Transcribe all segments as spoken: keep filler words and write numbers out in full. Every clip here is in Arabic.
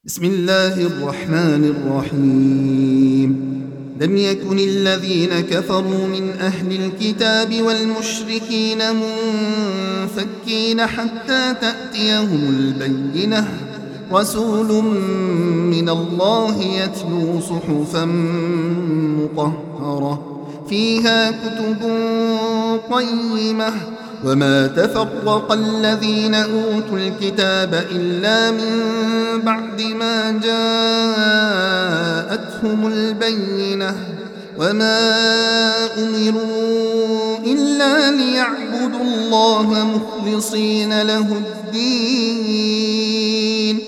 بسم الله الرحمن الرحيم لم يكن الذين كفروا من أهل الكتاب والمشركين منفكين حتى تأتيهم البينة رسول من الله يتلو صحفا مطهرة فيها كتب قيمة وما تفرق الذين أوتوا الكتاب إلا من بعد ما جاءتهم البينة وما أمروا إلا ليعبدوا الله مخلصين له الدين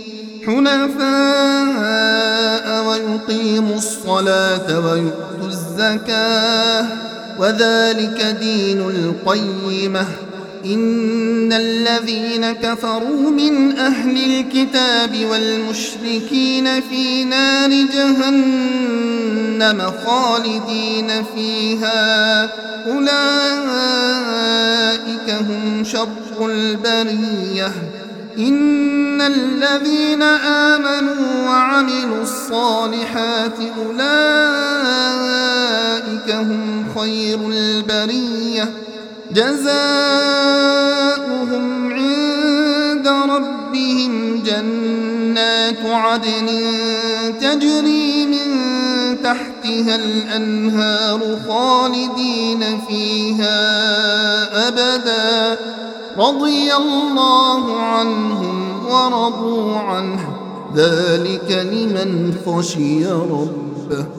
حنفاء ويقيموا الصلاة ويؤتوا الزكاة وذلك دين القيمة إن الذين كفروا من أهل الكتاب والمشركين في نار جهنم خالدين فيها أولئك هم شر البرية إن الذين آمنوا وعملوا الصالحات أولئك هم خير البرية جزاؤهم عند ربهم جنات عدن تجري من تحتها الأنهار خالدين فيها أبدا رضي الله عنهم ورضوا عنه ذلك لمن خشي ربه